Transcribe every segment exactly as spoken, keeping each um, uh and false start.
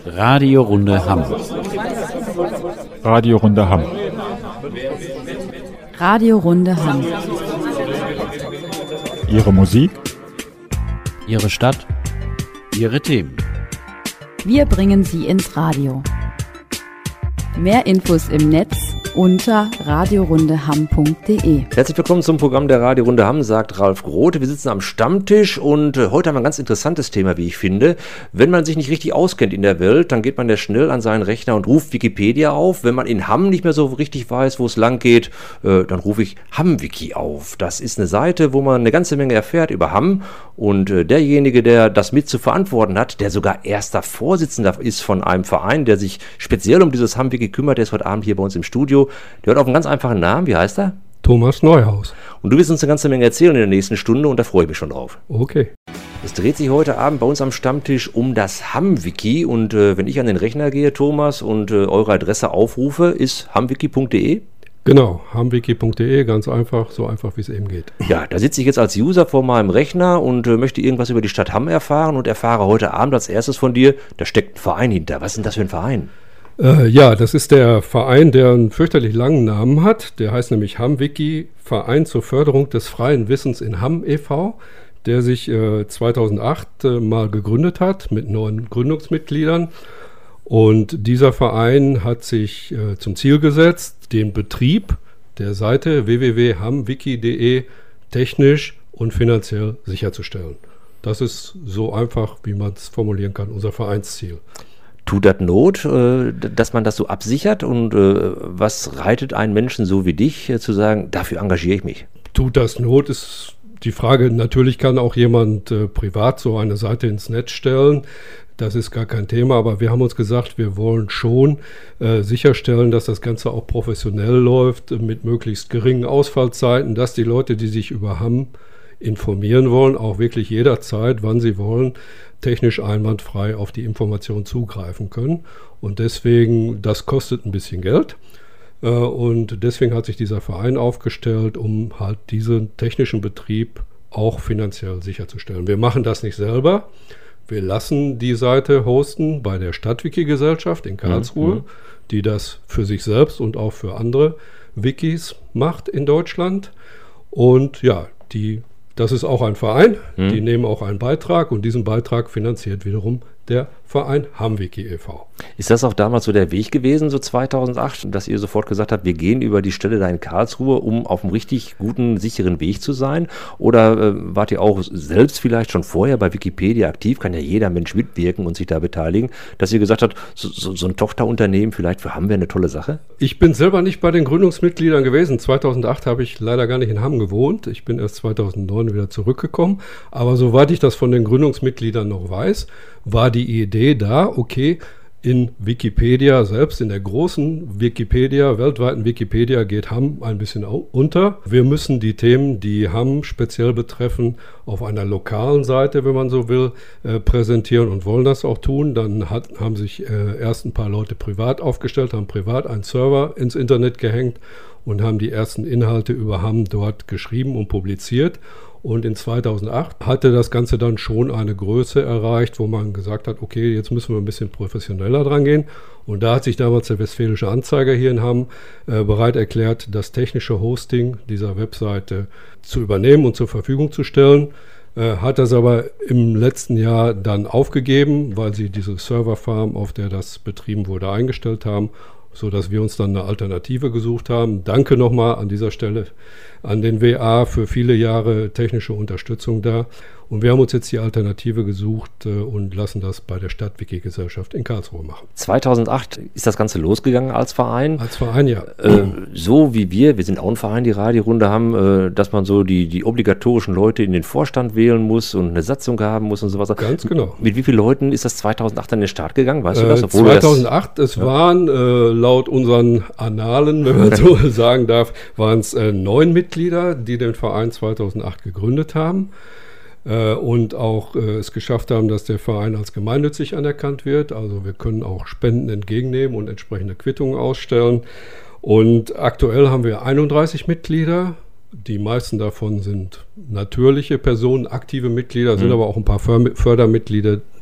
Radiorunde Hamm. Radiorunde Hamm. Radiorunde Hamm. Ihre Musik, Ihre Stadt, Ihre Themen. Wir bringen sie ins Radio. Mehr Infos im Netz unter radiorundehamm punkt de. Herzlich willkommen zum Programm der Radiorunde Hamm, sagt Ralf Grote. Wir sitzen am Stammtisch und äh, heute haben wir ein ganz interessantes Thema, wie ich finde. Wenn man sich nicht richtig auskennt in der Welt, dann geht man ja schnell an seinen Rechner und ruft Wikipedia auf. Wenn man in Hamm nicht mehr so richtig weiß, wo es lang geht, äh, dann rufe ich HammWiki auf. Das ist eine Seite, wo man eine ganze Menge erfährt über Hamm. Und äh, derjenige, der das mit zu verantworten hat, der sogar erster Vorsitzender ist von einem Verein, der sich speziell um dieses HammWiki kümmert, der ist heute Abend hier bei uns im Studio. Der hat auch einen ganz einfachen Namen. Wie heißt er? Thomas Neuhaus. Und du wirst uns eine ganze Menge erzählen in der nächsten Stunde und da freue ich mich schon drauf. Okay. Es dreht sich heute Abend bei uns am Stammtisch um das HammWiki und äh, wenn ich an den Rechner gehe, Thomas, und äh, eure Adresse aufrufe, ist hammwiki punkt de? Genau, hammwiki punkt de, ganz einfach, so einfach wie es eben geht. Ja, da sitze ich jetzt als User vor meinem Rechner und äh, möchte irgendwas über die Stadt Hamm erfahren und erfahre heute Abend als erstes von dir, da steckt ein Verein hinter. Was ist denn das für ein Verein? Äh, ja, das ist der Verein, der einen fürchterlich langen Namen hat. Der heißt nämlich HammWiki, Verein zur Förderung des freien Wissens in Hamm e V, der sich äh, zweitausendacht äh, mal gegründet hat mit neun Gründungsmitgliedern. Und dieser Verein hat sich äh, zum Ziel gesetzt, den Betrieb der Seite w w w punkt hammwiki punkt de technisch und finanziell sicherzustellen. Das ist so einfach, wie man es formulieren kann, unser Vereinsziel. Tut das Not, äh, dass man das so absichert und äh, was reitet einen Menschen so wie dich äh, zu sagen, dafür engagiere ich mich? Tut das Not ist die Frage, natürlich kann auch jemand äh, privat so eine Seite ins Netz stellen, das ist gar kein Thema, aber wir haben uns gesagt, wir wollen schon äh, sicherstellen, dass das Ganze auch professionell läuft, mit möglichst geringen Ausfallzeiten, dass die Leute, die sich über Hamm informieren wollen, auch wirklich jederzeit, wann sie wollen, technisch einwandfrei auf die Information zugreifen können. Und deswegen, das kostet ein bisschen Geld. Äh, und deswegen hat sich dieser Verein aufgestellt, um halt diesen technischen Betrieb auch finanziell sicherzustellen. Wir machen das nicht selber. Wir lassen die Seite hosten bei der Stadtwiki-Gesellschaft in Karlsruhe, mhm. die das für sich selbst und auch für andere Wikis macht in Deutschland. Und ja, die Das ist auch ein Verein, hm. die nehmen auch einen Beitrag und diesen Beitrag finanziert wiederum der Verein HammWiki e V. Ist das auch damals so der Weg gewesen, so zweitausendacht, dass ihr sofort gesagt habt, wir gehen über die Stelle da in Karlsruhe, um auf einem richtig guten, sicheren Weg zu sein? Oder äh, wart ihr auch selbst vielleicht schon vorher bei Wikipedia aktiv? Kann ja jeder Mensch mitwirken und sich da beteiligen, dass ihr gesagt habt, so, so, so ein Tochterunternehmen vielleicht für Hamm wäre eine tolle Sache? Ich bin selber nicht bei den Gründungsmitgliedern gewesen. zweitausendacht habe ich leider gar nicht in Hamm gewohnt. Ich bin erst zweitausendneun wieder zurückgekommen. Aber soweit ich das von den Gründungsmitgliedern noch weiß, war die Idee da, okay, in Wikipedia selbst, in der großen Wikipedia, weltweiten Wikipedia geht Hamm ein bisschen unter. Wir müssen die Themen, die Hamm speziell betreffen, auf einer lokalen Seite, wenn man so will, äh, präsentieren und wollen das auch tun. Dann hat, haben sich äh, erst ein paar Leute privat aufgestellt, haben privat einen Server ins Internet gehängt und haben die ersten Inhalte über Hamm dort geschrieben und publiziert. Und in zweitausendacht hatte das Ganze dann schon eine Größe erreicht, wo man gesagt hat, okay, jetzt müssen wir ein bisschen professioneller dran gehen. Und da hat sich damals der Westfälische Anzeiger hier in Hamm äh, bereit erklärt, das technische Hosting dieser Webseite zu übernehmen und zur Verfügung zu stellen. Äh, hat das aber im letzten Jahr dann aufgegeben, weil sie diese Serverfarm, auf der das betrieben wurde, eingestellt haben, sodass wir uns dann eine Alternative gesucht haben. Danke nochmal an dieser Stelle an den W A für viele Jahre technische Unterstützung da. Und wir haben uns jetzt die Alternative gesucht äh, und lassen das bei der Stadtwiki-Gesellschaft in Karlsruhe machen. zweitausendacht ist das Ganze losgegangen als Verein. Als Verein, ja. Äh, so wie wir, wir sind auch ein Verein, die Radiorunde haben, äh, dass man so die, die obligatorischen Leute in den Vorstand wählen muss und eine Satzung haben muss und sowas. Ganz genau. Mit wie vielen Leuten ist das zweitausendacht an den Start gegangen? Weißt du das? Obwohl zweitausendacht, das, es ja. waren äh, laut unseren Annalen, wenn man so sagen darf, waren es äh, neun Mitglieder, die den Verein zweitausendacht gegründet haben. Und auch äh, es geschafft haben, dass der Verein als gemeinnützig anerkannt wird. Also wir können auch Spenden entgegennehmen und entsprechende Quittungen ausstellen. Und aktuell haben wir einunddreißig Mitglieder. Die meisten davon sind natürliche Personen, aktive Mitglieder, sind mhm. aber auch ein paar Fördermitglieder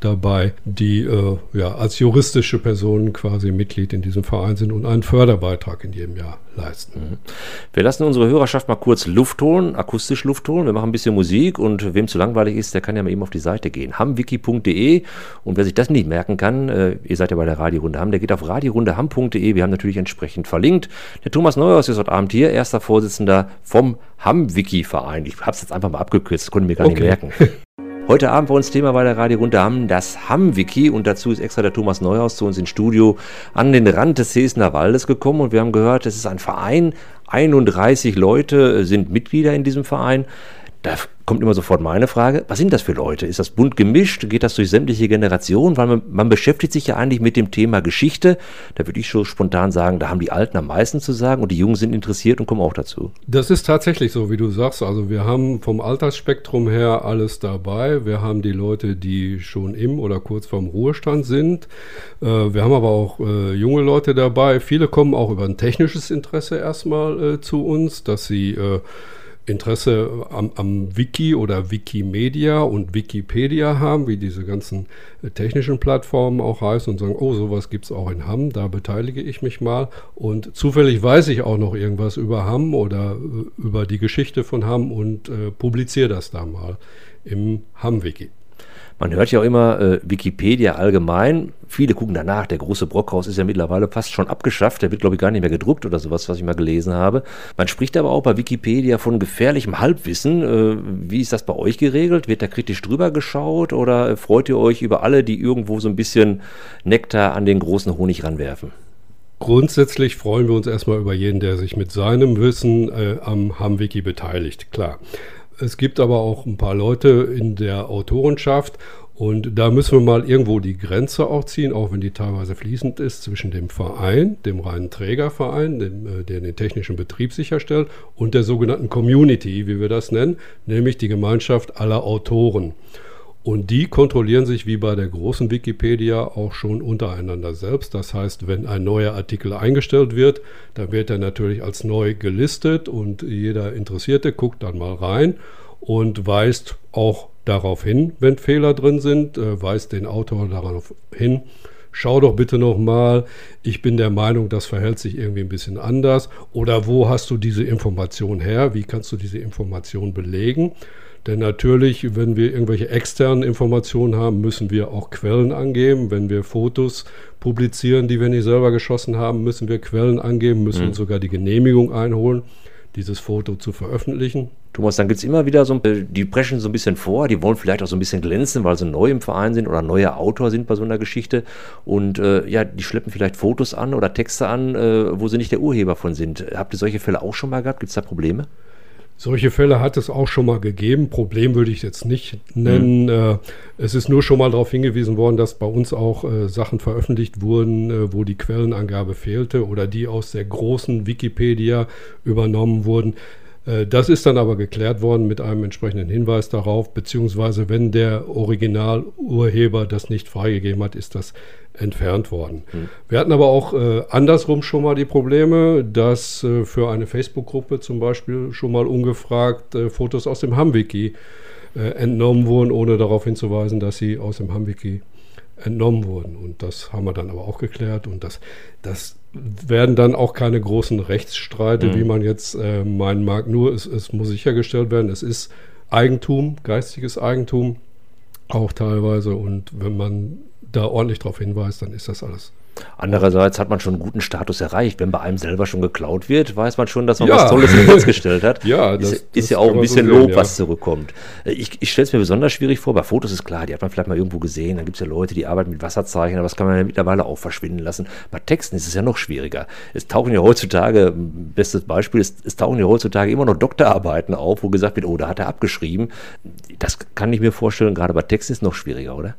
dabei, die äh, ja, als juristische Personen quasi Mitglied in diesem Verein sind und einen Förderbeitrag in jedem Jahr leisten. Mhm. Wir lassen unsere Hörerschaft mal kurz Luft holen, akustisch Luft holen. Wir machen ein bisschen Musik und wem zu langweilig ist, der kann ja mal eben auf die Seite gehen. hamwiki punkt de und wer sich das nicht merken kann, äh, ihr seid ja bei der Radiorunde Hamm, der geht auf radiorundehamm punkt de. Wir haben natürlich entsprechend verlinkt. Der Thomas Neuhaus ist heute Abend hier, erster Vorsitzender vom Hamm-Wiki-Verein. Ich habe es jetzt einfach mal abgekürzt, das konnte ich mir gar Okay. nicht merken. Heute Abend bei uns Thema bei der Radiorunde Hamm, das Hamm-Wiki, und dazu ist extra der Thomas Neuhaus zu uns ins Studio an den Rand des Seessener Waldes gekommen und wir haben gehört, es ist ein Verein, einunddreißig Leute sind Mitglieder in diesem Verein. Da kommt immer sofort meine Frage, was sind das für Leute? Ist das bunt gemischt? Geht das durch sämtliche Generationen? Weil man, man beschäftigt sich ja eigentlich mit dem Thema Geschichte. Da würde ich schon spontan sagen, da haben die Alten am meisten zu sagen und die Jungen sind interessiert und kommen auch dazu. Das ist tatsächlich so, wie du sagst. Also wir haben vom Altersspektrum her alles dabei. Wir haben die Leute, die schon im oder kurz vorm Ruhestand sind. Äh, wir haben aber auch äh, junge Leute dabei. Viele kommen auch über ein technisches Interesse erstmal äh, zu uns, dass sie äh, Interesse am, am Wiki oder Wikimedia und Wikipedia haben, wie diese ganzen äh, technischen Plattformen auch heißen und sagen, oh, sowas gibt es auch in Hamm, da beteilige ich mich mal. Und zufällig weiß ich auch noch irgendwas über Hamm oder äh, über die Geschichte von Hamm und äh, publiziere das da mal im Hamm-Wiki. Man hört ja auch immer äh, Wikipedia allgemein. Viele gucken danach. Der große Brockhaus ist ja mittlerweile fast schon abgeschafft. Der wird, glaube ich, gar nicht mehr gedruckt oder sowas, was ich mal gelesen habe. Man spricht aber auch bei Wikipedia von gefährlichem Halbwissen. Äh, wie ist das bei euch geregelt? Wird da kritisch drüber geschaut oder äh, freut ihr euch über alle, die irgendwo so ein bisschen Nektar an den großen Honig ranwerfen? Grundsätzlich freuen wir uns erstmal über jeden, der sich mit seinem Wissen äh, am Hamm-Wiki beteiligt, klar. Es gibt aber auch ein paar Leute in der Autorenschaft und da müssen wir mal irgendwo die Grenze auch ziehen, auch wenn die teilweise fließend ist, zwischen dem Verein, dem reinen Trägerverein, dem, der den technischen Betrieb sicherstellt, und der sogenannten Community, wie wir das nennen, nämlich die Gemeinschaft aller Autoren. Und die kontrollieren sich wie bei der großen Wikipedia auch schon untereinander selbst. Das heißt, wenn ein neuer Artikel eingestellt wird, dann wird er natürlich als neu gelistet und jeder Interessierte guckt dann mal rein und weist auch darauf hin, wenn Fehler drin sind, äh, weist den Autor darauf hin, schau doch bitte nochmal, ich bin der Meinung, das verhält sich irgendwie ein bisschen anders. Oder wo hast du diese Information her? Wie kannst du diese Information belegen? Denn natürlich, wenn wir irgendwelche externen Informationen haben, müssen wir auch Quellen angeben. Wenn wir Fotos publizieren, die wir nicht selber geschossen haben, müssen wir Quellen angeben, müssen Mhm. uns sogar die Genehmigung einholen, dieses Foto zu veröffentlichen. Thomas, dann gibt es immer wieder so, die preschen so ein bisschen vor, die wollen vielleicht auch so ein bisschen glänzen, weil sie neu im Verein sind oder neuer Autor sind bei so einer Geschichte und äh, ja, die schleppen vielleicht Fotos an oder Texte an, äh, wo sie nicht der Urheber von sind. Habt ihr solche Fälle auch schon mal gehabt? Gibt es da Probleme? Solche Fälle hat es auch schon mal gegeben. Problem würde ich jetzt nicht nennen. Mhm. Es ist nur schon mal darauf hingewiesen worden, dass bei uns auch äh, Sachen veröffentlicht wurden, äh, wo die Quellenangabe fehlte oder die aus der großen Wikipedia übernommen wurden. Äh, das ist dann aber geklärt worden mit einem entsprechenden Hinweis darauf, beziehungsweise wenn der Originalurheber das nicht freigegeben hat, ist das entfernt worden. Mhm. Wir hatten aber auch äh, andersrum schon mal die Probleme, dass äh, für eine Facebook-Gruppe zum Beispiel schon mal ungefragt äh, Fotos aus dem Hamm-Wiki äh, entnommen wurden, ohne darauf hinzuweisen, dass sie aus dem Hamm-Wiki entnommen wurden. Und das haben wir dann aber auch geklärt. Und das, das werden dann auch keine großen Rechtsstreite, mhm. wie man jetzt äh, meinen mag. Nur es, es muss sichergestellt werden, es ist Eigentum, geistiges Eigentum auch teilweise. Und wenn man da ordentlich darauf hinweist, dann ist das alles. Andererseits hat man schon einen guten Status erreicht. Wenn bei einem selber schon geklaut wird, weiß man schon, dass man ja. was Tolles ins Netz gestellt hat. ja, das, ist, ist das ja auch ein bisschen so sehen, Lob, ja. was zurückkommt. Ich, ich stelle es mir besonders schwierig vor. Bei Fotos ist klar, die hat man vielleicht mal irgendwo gesehen. Dann gibt es ja Leute, die arbeiten mit Wasserzeichen, aber das kann man ja mittlerweile auch verschwinden lassen. Bei Texten ist es ja noch schwieriger. Es tauchen ja heutzutage, bestes Beispiel, es, es tauchen ja heutzutage immer noch Doktorarbeiten auf, wo gesagt wird, oh, da hat er abgeschrieben. Das kann ich mir vorstellen, gerade bei Texten ist es noch schwieriger, oder?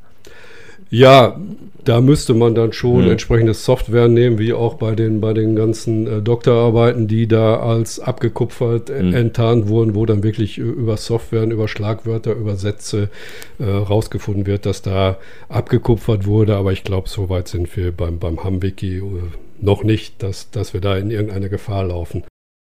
Ja, da müsste man dann schon Mhm. entsprechende Software nehmen, wie auch bei den, bei den ganzen äh, Doktorarbeiten, die da als abgekupfert äh, Mhm. enttarnt wurden, wo dann wirklich äh, über Software, über Schlagwörter, über Sätze äh, rausgefunden wird, dass da abgekupfert wurde. Aber ich glaube, so weit sind wir beim, beim Hamm-Wiki äh, noch nicht, dass, dass wir da in irgendeine Gefahr laufen.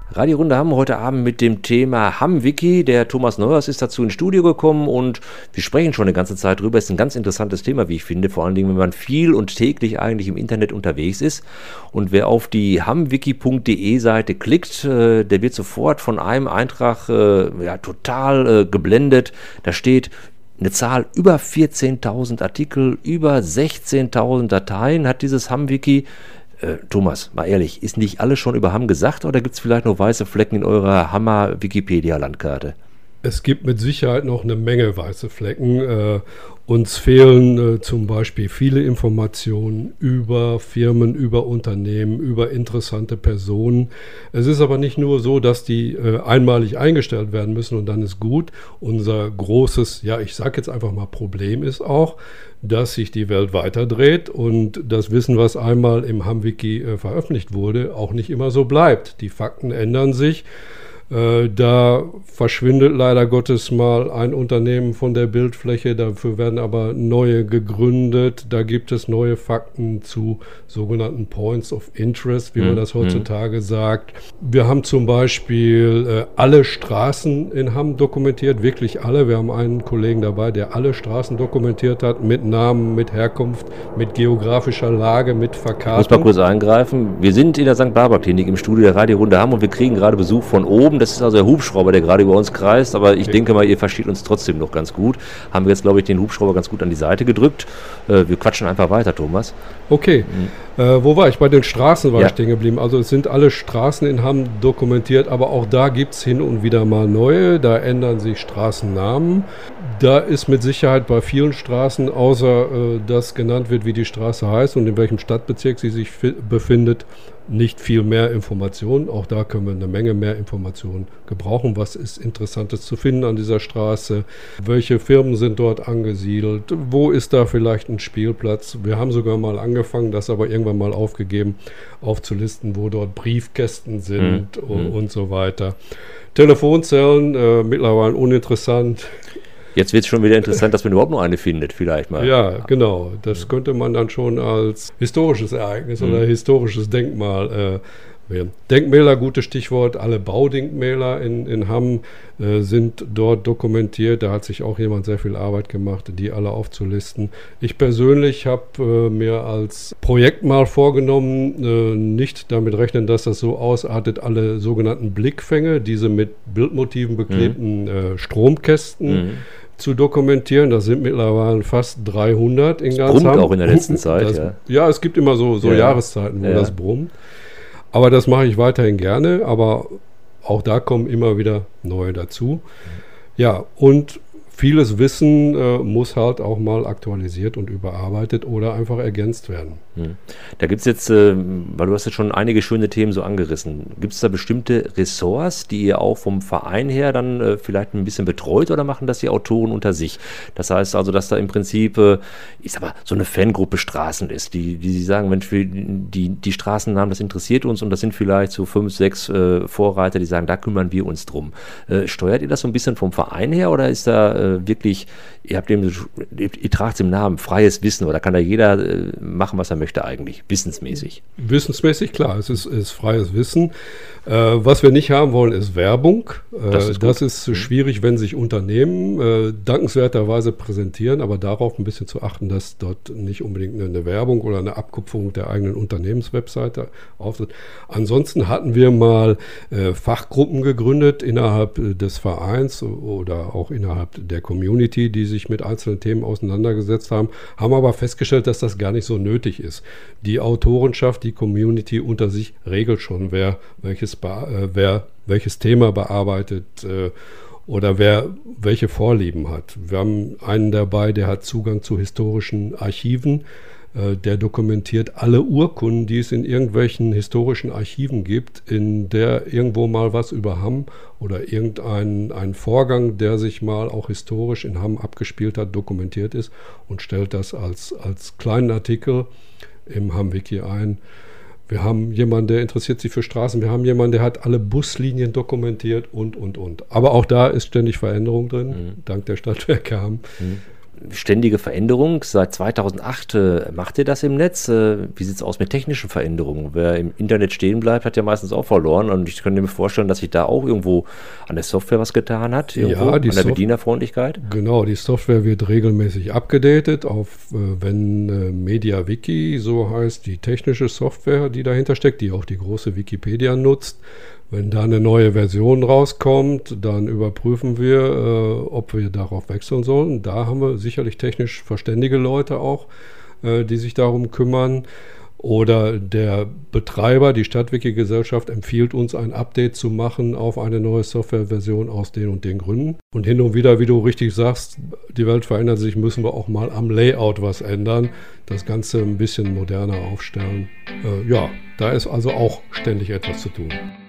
Radio Runde Hamm heute Abend mit dem Thema Hamm-Wiki. Der Thomas Neuers ist dazu ins Studio gekommen und wir sprechen schon eine ganze Zeit drüber. Es ist ein ganz interessantes Thema, wie ich finde, vor allen Dingen, wenn man viel und täglich eigentlich im Internet unterwegs ist. Und wer auf die hammwiki punkt de Seite klickt, äh, der wird sofort von einem Eintrag äh, ja, total äh, geblendet. Da steht eine Zahl, über vierzehntausend Artikel, über sechzehntausend Dateien hat dieses Hamm-Wiki. Äh, Thomas, mal ehrlich, ist nicht alles schon über Hamm gesagt oder gibt es vielleicht noch weiße Flecken in eurer Hammer-Wikipedia-Landkarte? Es gibt mit Sicherheit noch eine Menge weiße Flecken. Äh, uns fehlen äh, zum Beispiel viele Informationen über Firmen, über Unternehmen, über interessante Personen. Es ist aber nicht nur so, dass die äh, einmalig eingestellt werden müssen und dann ist gut. Unser großes, ja, ich sage jetzt einfach mal Problem ist auch, dass sich die Welt weiterdreht und das Wissen, was einmal im Hamm-Wiki äh, veröffentlicht wurde, auch nicht immer so bleibt. Die Fakten ändern sich. Äh, da verschwindet leider Gottes mal ein Unternehmen von der Bildfläche, dafür werden aber neue gegründet. Da gibt es neue Fakten zu sogenannten Points of Interest, wie mhm. man das heutzutage mhm. sagt. Wir haben zum Beispiel äh, alle Straßen in Hamm dokumentiert, wirklich alle. Wir haben einen Kollegen dabei, der alle Straßen dokumentiert hat, mit Namen, mit Herkunft, mit geografischer Lage, mit Verkartung. Ich muss mal kurz eingreifen. Wir sind in der Sankt Barbara Klinik im Studio der Radio Runde Hamm und wir kriegen gerade Besuch von oben. Das ist also der Hubschrauber, der gerade über uns kreist, aber ich okay. denke mal, ihr versteht uns trotzdem noch ganz gut. Haben wir jetzt, glaube ich, den Hubschrauber ganz gut an die Seite gedrückt. Äh, wir quatschen einfach weiter, Thomas. Okay, mhm. äh, wo war ich? Bei den Straßen war ja. ich stehen geblieben. Also es sind alle Straßen in Hamm dokumentiert, aber auch da gibt es hin und wieder mal neue. Da ändern sich Straßennamen. Da ist mit Sicherheit bei vielen Straßen, außer äh, dass genannt wird, wie die Straße heißt und in welchem Stadtbezirk sie sich fi- befindet, nicht viel mehr Informationen. Auch da können wir eine Menge mehr Informationen gebrauchen. Was ist Interessantes zu finden an dieser Straße? Welche Firmen sind dort angesiedelt? Wo ist da vielleicht ein Spielplatz? Wir haben sogar mal angefangen, das aber irgendwann mal aufgegeben, aufzulisten, wo dort Briefkästen sind mhm. und, und so weiter. Telefonzellen, äh, mittlerweile uninteressant. Jetzt wird es schon wieder interessant, dass man überhaupt noch eine findet, vielleicht mal. Ja, genau. Das könnte man dann schon als historisches Ereignis mhm. oder historisches Denkmal äh, wählen. Denkmäler, gutes Stichwort. Alle Baudenkmäler in, in Hamm äh, sind dort dokumentiert. Da hat sich auch jemand sehr viel Arbeit gemacht, die alle aufzulisten. Ich persönlich habe äh, mir als Projekt mal vorgenommen, äh, nicht damit rechnen, dass das so ausartet, alle sogenannten Blickfänge, diese mit Bildmotiven beklebten mhm. äh, Stromkästen, mhm. zu dokumentieren. Das sind mittlerweile fast dreihundert in ganz Hamm. Das brummt auch in der letzten Zeit. Das, ja. ja, es gibt immer so, so ja. Jahreszeiten, wo ja. das brummt. Aber das mache ich weiterhin gerne, aber auch da kommen immer wieder neue dazu. Ja, und vieles Wissen äh, muss halt auch mal aktualisiert und überarbeitet oder einfach ergänzt werden. Hm. Da gibt es jetzt, äh, weil du hast jetzt schon einige schöne Themen so angerissen, gibt es da bestimmte Ressorts, die ihr auch vom Verein her dann äh, vielleicht ein bisschen betreut oder machen das die Autoren unter sich? Das heißt also, dass da im Prinzip, äh, ich sag mal, so eine Fangruppe Straßen ist, die, die sie sagen, Mensch, die, die Straßennamen, das interessiert uns und das sind vielleicht so fünf, sechs äh, Vorreiter, die sagen, da kümmern wir uns drum. Äh, steuert ihr das so ein bisschen vom Verein her oder ist da äh, wirklich, ihr habt eben, ihr, ihr tragt es im Namen, freies Wissen oder kann da jeder äh, machen, was er möchte eigentlich, wissensmäßig? Wissensmäßig, klar, es ist, ist freies Wissen. Äh, was wir nicht haben wollen, ist Werbung. Äh, das ist, das ist schwierig, wenn sich Unternehmen äh, dankenswerterweise präsentieren, aber darauf ein bisschen zu achten, dass dort nicht unbedingt eine, eine Werbung oder eine Abkupferung der eigenen Unternehmenswebseite auftritt. Ansonsten hatten wir mal äh, Fachgruppen gegründet innerhalb äh, des Vereins oder auch innerhalb der Community, die sich mit einzelnen Themen auseinandergesetzt haben, haben aber festgestellt, dass das gar nicht so nötig ist. Die Autorenschaft, die Community unter sich regelt schon, wer welches, be- äh, wer welches Thema bearbeitet äh, oder wer welche Vorlieben hat. Wir haben einen dabei, der hat Zugang zu historischen Archiven. Äh, der dokumentiert alle Urkunden, die es in irgendwelchen historischen Archiven gibt, in der irgendwo mal was über Hamm oder irgendein ein Vorgang, der sich mal auch historisch in Hamm abgespielt hat, dokumentiert ist und stellt das als, als kleinen Artikel im Hamm-Wiki ein. Wir haben jemanden, der interessiert sich für Straßen. Wir haben jemanden, der hat alle Buslinien dokumentiert und, und, und. Aber auch da ist ständig Veränderung drin, mhm. dank der Stadtwerke Hamm. Mhm. ständige Veränderung. Seit zweitausendacht äh, macht ihr das im Netz. Äh, wie sieht es aus mit technischen Veränderungen? Wer im Internet stehen bleibt, hat ja meistens auch verloren. Und ich könnte mir vorstellen, dass sich da auch irgendwo an der Software was getan hat. Irgendwo, ja, die an der Sof- Bedienerfreundlichkeit. Genau, die Software wird regelmäßig abgedatet auf, äh, wenn äh, MediaWiki, so heißt die technische Software, die dahinter steckt, die auch die große Wikipedia nutzt. Wenn da eine neue Version rauskommt, dann überprüfen wir, äh, ob wir darauf wechseln sollen. Da haben wir sicherlich technisch verständige Leute auch, äh, die sich darum kümmern. Oder der Betreiber, die Stadtwiki-Gesellschaft, empfiehlt uns, ein Update zu machen auf eine neue Softwareversion aus den und den Gründen. Und hin und wieder, wie du richtig sagst, die Welt verändert sich, müssen wir auch mal am Layout was ändern, das Ganze ein bisschen moderner aufstellen. Äh, ja, da ist also auch ständig etwas zu tun.